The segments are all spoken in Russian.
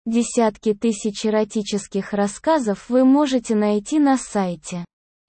Десятки тысяч эротических рассказов вы можете найти на сайте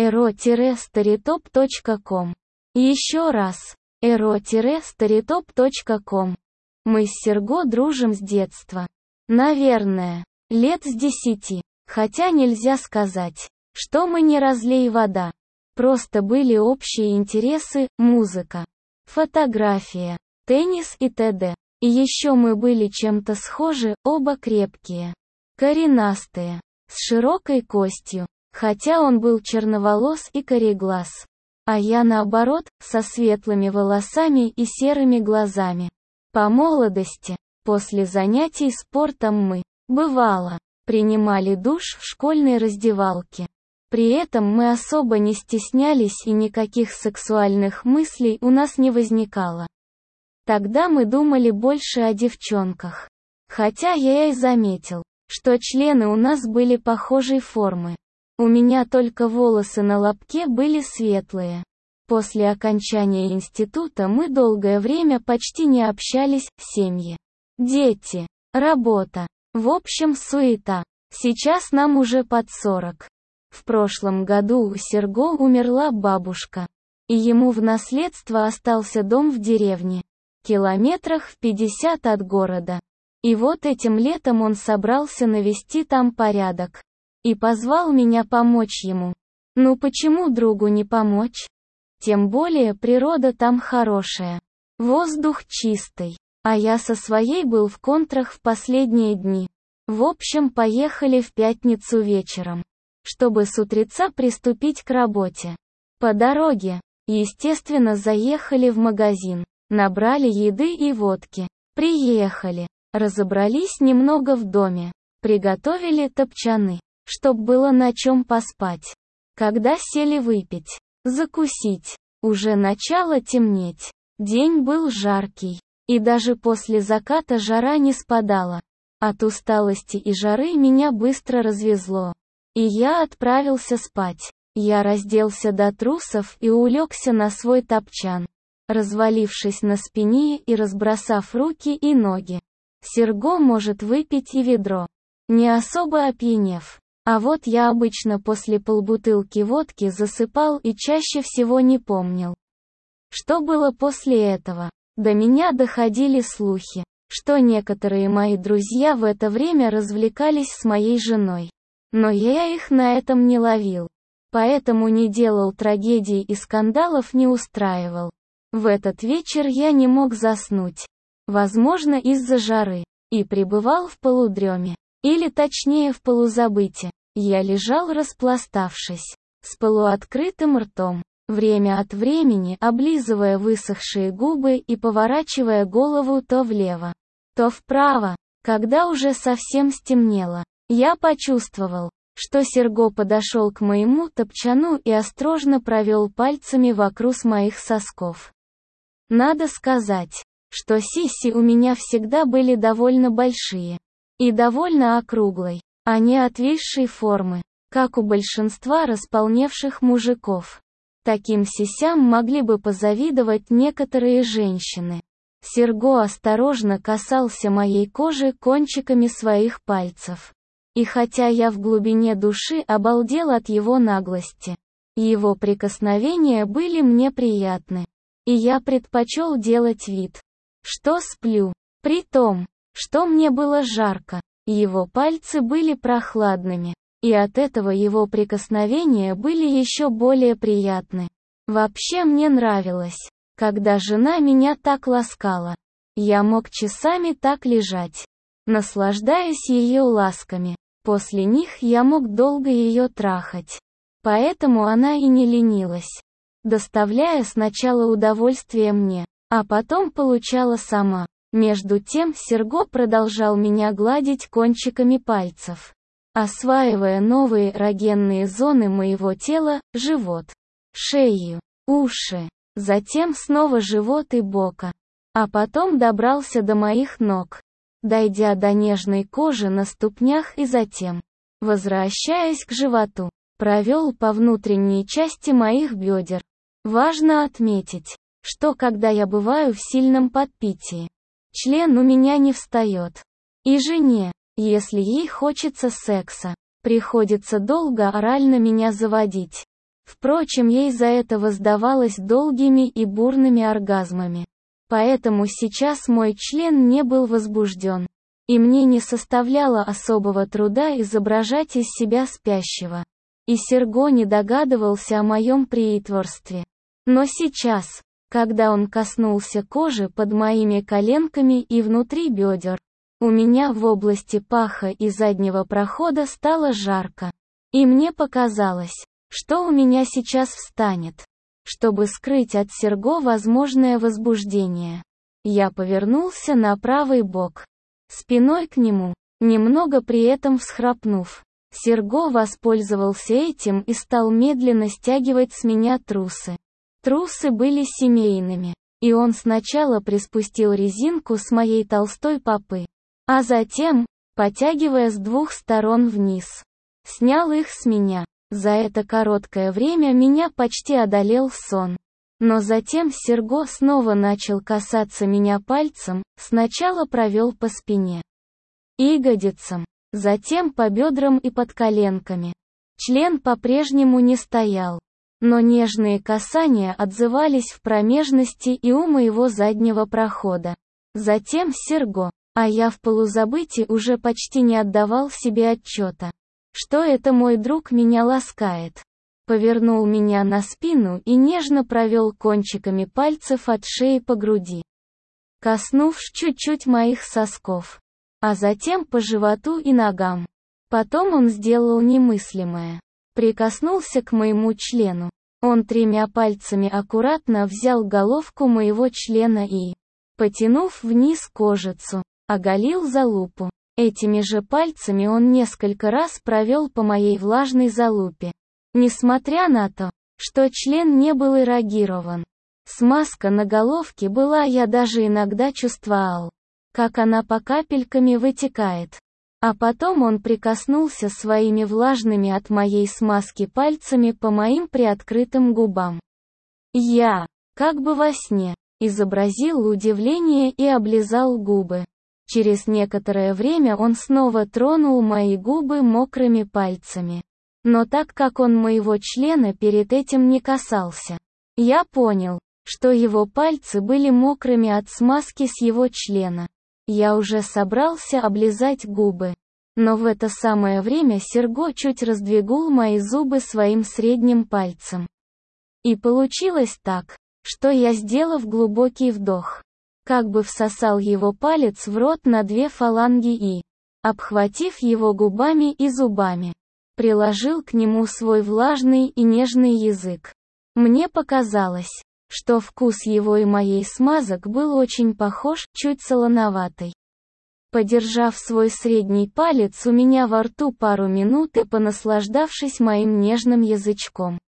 ero-storytop.com. Еще раз, ero-storytop.com. Мы с Серго дружим с детства. Наверное, лет с 10, хотя нельзя сказать, что мы не разлей вода. Просто были общие интересы, музыка, фотография, теннис и т.д. И еще мы были чем-то схожи, оба крепкие, коренастые, с широкой костью, хотя он был черноволос и кореглаз, а я наоборот, со светлыми волосами и серыми глазами. По молодости, после занятий спортом мы, бывало, принимали душ в школьной раздевалке. При этом мы особо не стеснялись и никаких сексуальных мыслей у нас не возникало. Тогда мы думали больше о девчонках. Хотя я и заметил, что члены у нас были похожей формы. У меня только волосы на лобке были светлые. После окончания института мы долгое время почти не общались, семьи, дети, работа. В общем, суета. Сейчас нам уже под 40. В прошлом году у Серго умерла бабушка. И ему в наследство остался дом в деревне, километрах в 50 от города. И вот этим летом он собрался навести там порядок. И позвал меня помочь ему. Ну почему другу не помочь? Тем более природа там хорошая. Воздух чистый. А я со своей был в контрах в последние дни. В общем, поехали в пятницу вечером, чтобы с утреца приступить к работе. По дороге, естественно, заехали в магазин, набрали еды и водки. Приехали, разобрались немного в доме, приготовили топчаны, чтоб было на чем поспать. Когда сели выпить, закусить, уже начало темнеть. День был жаркий, и даже после заката жара не спадала. От усталости и жары меня быстро развезло. И я отправился спать. Я разделся до трусов и улегся на свой топчан, развалившись на спине и разбросав руки и ноги. Серго может выпить и ведро, не особо опьянев. А вот я обычно после полбутылки водки засыпал и чаще всего не помнил. Что было после этого? До меня доходили слухи, что некоторые мои друзья в это время развлекались с моей женой. Но я их на этом не ловил. Поэтому не делал трагедий и скандалов не устраивал. В этот вечер я не мог заснуть. Возможно, из-за жары. И пребывал в полудреме. Или точнее в полузабыте. Я лежал распластавшись, с полуоткрытым ртом, время от времени облизывая высохшие губы и поворачивая голову то влево, то вправо. Когда уже совсем стемнело, я почувствовал, что Серго подошел к моему топчану и осторожно провел пальцами вокруг моих сосков. Надо сказать, что сиси у меня всегда были довольно большие и довольно округлой, а не отвисшей формы, как у большинства располневших мужиков. Таким сисям могли бы позавидовать некоторые женщины. Серго осторожно касался моей кожи кончиками своих пальцев. И хотя я в глубине души обалдел от его наглости, его прикосновения были мне приятны. И я предпочел делать вид, что сплю. При том, что мне было жарко, его пальцы были прохладными. И от этого его прикосновения были еще более приятны. Вообще мне нравилось, когда жена меня так ласкала. Я мог часами так лежать, наслаждаясь ее ласками. После них я мог долго ее трахать. Поэтому она и не ленилась, доставляя сначала удовольствие мне, а потом получала сама. Между тем Серго продолжал меня гладить кончиками пальцев, осваивая новые эрогенные зоны моего тела, живот, шею, уши, затем снова живот и бока. А потом добрался до моих ног, дойдя до нежной кожи на ступнях и затем, возвращаясь к животу, провел по внутренней части моих бедер. Важно отметить, что когда я бываю в сильном подпитии, член у меня не встает. И жене Если ей хочется секса, приходится долго орально меня заводить. Впрочем, ей за это воздавалось долгими и бурными оргазмами. Поэтому сейчас мой член не был возбужден. И мне не составляло особого труда изображать из себя спящего. И Серго не догадывался о моем притворстве. Но сейчас, когда он коснулся кожи под моими коленками и внутри бедер, у меня в области паха и заднего прохода стало жарко. И мне показалось, что у меня сейчас встанет. Чтобы скрыть от Серго возможное возбуждение, я повернулся на правый бок, спиной к нему, немного при этом всхрапнув. Серго воспользовался этим и стал медленно стягивать с меня трусы. Трусы были семейными, и он сначала приспустил резинку с моей толстой попы, а затем, потягивая с двух сторон вниз, снял их с меня. За это короткое время меня почти одолел сон. Но затем Серго снова начал касаться меня пальцем, сначала провел по спине, ягодицам, затем по бедрам и под коленками. Член по-прежнему не стоял, но нежные касания отзывались в промежности и у моего заднего прохода. Затем Серго, а я в полузабытии уже почти не отдавал себе отчета, что это мой друг меня ласкает. Повернул меня на спину и нежно провел кончиками пальцев от шеи по груди, коснувшись чуть-чуть моих сосков, а затем по животу и ногам. Потом он сделал немыслимое. Прикоснулся к моему члену. Он 3 пальцами аккуратно взял головку моего члена и, потянув вниз кожицу, оголил залупу. Этими же пальцами он несколько раз провел по моей влажной залупе. Несмотря на то, что член не был эрогирован, смазка на головке была, я даже иногда чувствовал, как она по капельками вытекает. А потом он прикоснулся своими влажными от моей смазки пальцами по моим приоткрытым губам. Я, как бы во сне, изобразил удивление и облизал губы. Через некоторое время он снова тронул мои губы мокрыми пальцами. Но так как он моего члена перед этим не касался, я понял, что его пальцы были мокрыми от смазки с его члена. Я уже собрался облизать губы. Но в это самое время Серго чуть раздвигул мои зубы своим средним пальцем. И получилось так, что я, сделав глубокий вдох, как бы всосал его палец в рот на 2 фаланги и, обхватив его губами и зубами, приложил к нему свой влажный и нежный язык. Мне показалось, что вкус его и моей смазок был очень похож, чуть солоноватый. Подержав свой средний палец у меня во рту пару минут и понаслаждавшись моим нежным язычком,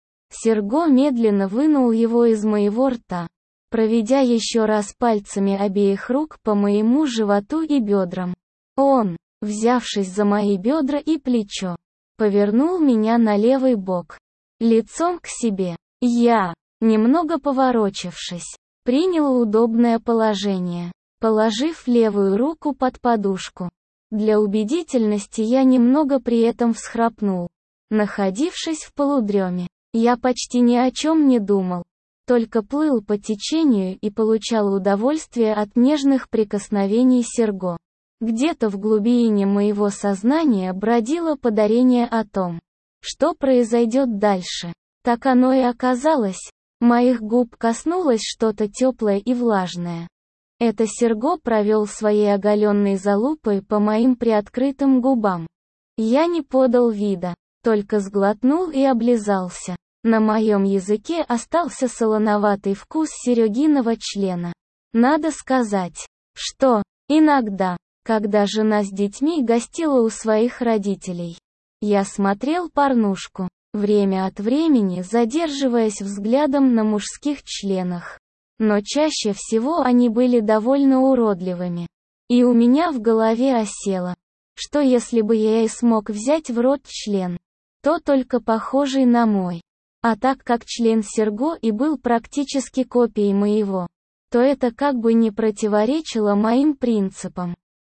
Серго медленно вынул его из моего рта, проведя еще раз пальцами обеих рук по моему животу и бедрам. Он, взявшись за мои бедра и плечо, повернул меня на левый бок, лицом к себе. Я, немного поворочившись, принял удобное положение, положив левую руку под подушку. Для убедительности я немного при этом всхрапнул. Находившись в полудреме, я почти ни о чем не думал, только плыл по течению и получал удовольствие от нежных прикосновений Серго. Где-то в глубине моего сознания бродило подозрение о том, что произойдет дальше. Так оно и оказалось. Моих губ коснулось что-то теплое и влажное. Это Серго провел своей оголенной залупой по моим приоткрытым губам. Я не подал вида, только сглотнул и облизался. На моем языке остался солоноватый вкус Серегиного члена. Надо сказать, что, иногда, когда жена с детьми гостила у своих родителей, я смотрел порнушку, время от времени задерживаясь взглядом на мужских членах. Но чаще всего они были довольно уродливыми. И у меня в голове осело, что если бы я и смог взять в рот член, то только похожий на мой. А так как член Серго и был практически копией моего, то это как бы не противоречило моим принципам.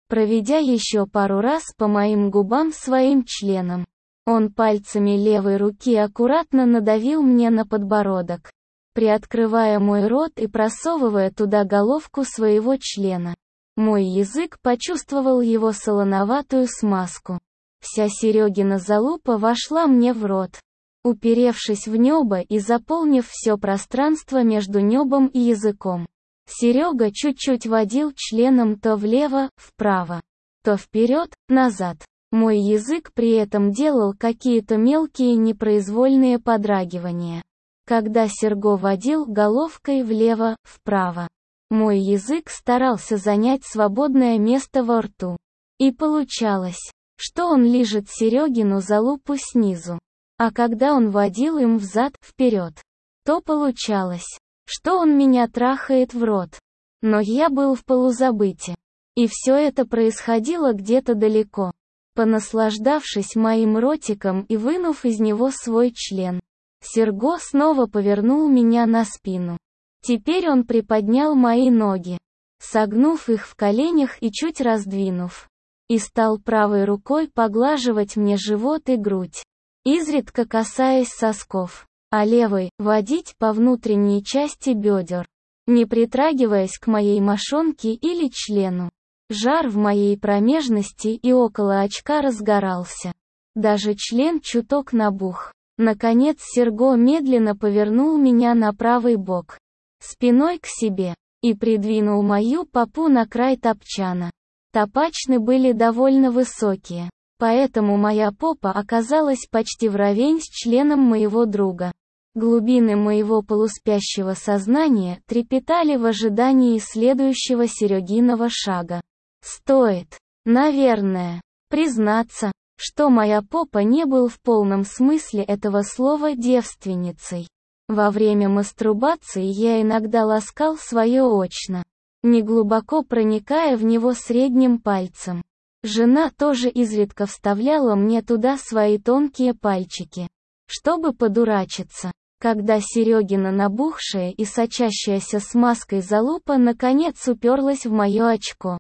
проведя еще пару раз по моим губам своим членом. Он пальцами левой руки аккуратно надавил мне на подбородок, приоткрывая мой рот и просовывая туда головку своего члена. Мой язык почувствовал его солоноватую смазку. Вся Серегина залупа вошла мне в рот, уперевшись в небо и заполнив все пространство между небом и языком. Серега чуть-чуть водил членом то влево, вправо, то вперед, назад. Мой язык при этом делал какие-то мелкие непроизвольные подрагивания. Когда Серго водил головкой влево, вправо, мой язык старался занять свободное место во рту. И получалось, что он лижет Серегину залупу снизу. А когда он водил им взад-вперед, то получалось, что он меня трахает в рот. Но я был в полузабыте. И все это происходило где-то далеко. Понаслаждавшись моим ротиком и вынув из него свой член, Серго снова повернул меня на спину. Теперь он приподнял мои ноги, согнув их в коленях и чуть раздвинув, и стал правой рукой поглаживать мне живот и грудь, изредка касаясь сосков, а левой — водить по внутренней части бедер, не притрагиваясь к моей мошонке или члену. Жар в моей промежности и около очка разгорался. Даже член чуток набух. Наконец Серго медленно повернул меня на правый бок, спиной к себе, и придвинул мою попу на край топчана. Топачны были довольно высокие, поэтому моя попа оказалась почти вровень с членом моего друга. Глубины моего полуспящего сознания трепетали в ожидании следующего Серегиного шага. Стоит, наверное, признаться, что моя попа не был в полном смысле этого слова девственницей. Во время мастурбации я иногда ласкал свое очно, неглубоко проникая в него средним пальцем. Жена тоже изредка вставляла мне туда свои тонкие пальчики, чтобы подурачиться. Когда Серегина набухшая и сочащаяся смазкой залупа наконец уперлась в мое очко,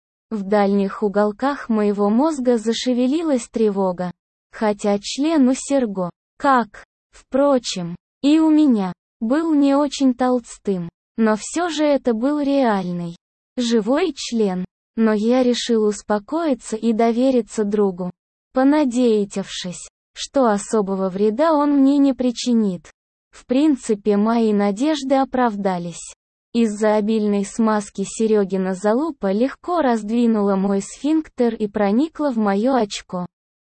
в дальних уголках моего мозга зашевелилась тревога. Хотя член у Серго, как, впрочем, и у меня, был не очень толстым, но все же это был реальный, живой член. Но я решил успокоиться и довериться другу, понадеявшись, что особого вреда он мне не причинит. В принципе, мои надежды оправдались. Из-за обильной смазки Серегина залупа легко раздвинула мой сфинктер и проникла в мое очко.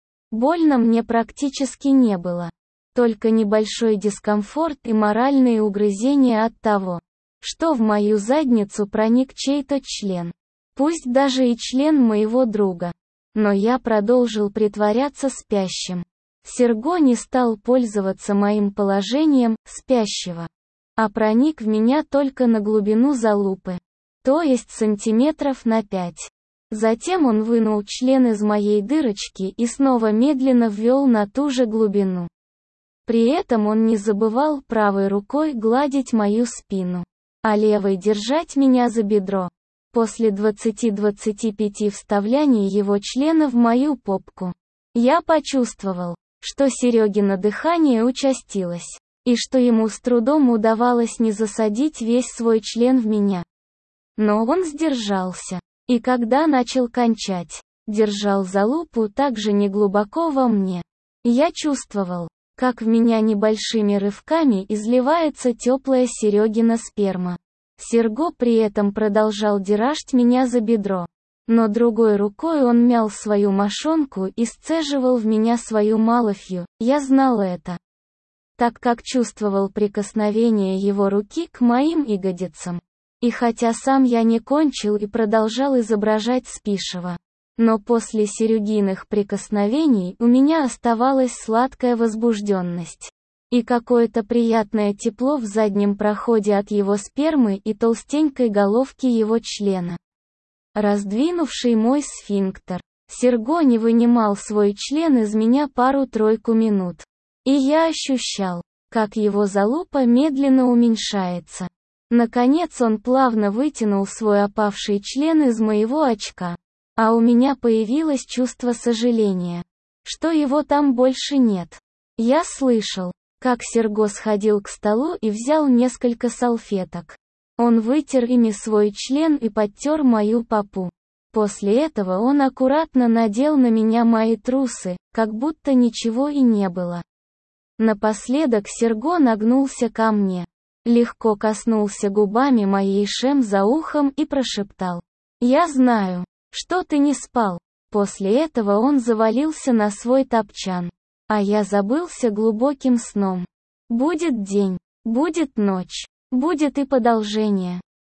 Больно мне практически не было. Только небольшой дискомфорт и моральные угрызения от того, что в мою задницу проник чей-то член. Пусть даже и член моего друга. Но я продолжил притворяться спящим. Серго не стал пользоваться моим положением спящего, а проник в меня только на глубину залупы, то есть сантиметров на 5. Затем он вынул член из моей дырочки и снова медленно ввел на ту же глубину. При этом он не забывал правой рукой гладить мою спину, а левой держать меня за бедро. После 20-25 вставляний его члена в мою попку, я почувствовал, что Серегино дыхание участилось, и что ему с трудом удавалось не засадить весь свой член в меня. Но он сдержался, и когда начал кончать, держал залупу также неглубоко во мне. Я чувствовал, как в меня небольшими рывками изливается теплая Серегина сперма. Серго при этом продолжал дерашить меня за бедро. Но другой рукой он мял свою мошонку и сцеживал в меня свою малофью. Я знал это, так как чувствовал прикосновение его руки к моим ягодицам. И хотя сам я не кончил и продолжал изображать спишего, но после Серегиных прикосновений у меня оставалась сладкая возбужденность и какое-то приятное тепло в заднем проходе от его спермы и толстенькой головки его члена, раздвинувший мой сфинктер. Серго не вынимал свой член из меня пару-тройку минут. И я ощущал, как его залупа медленно уменьшается. Наконец он плавно вытянул свой опавший член из моего очка. А у меня появилось чувство сожаления, что его там больше нет. Я слышал, как Серго сходил к столу и взял несколько салфеток. Он вытер ими свой член и подтер мою попу. После этого он аккуратно надел на меня мои трусы, как будто ничего и не было. Напоследок Серго нагнулся ко мне, легко коснулся губами моей шем за ухом и прошептал: «Я знаю, что ты не спал». После этого он завалился на свой топчан, а я забылся глубоким сном. Будет день, будет ночь, будет и продолжение.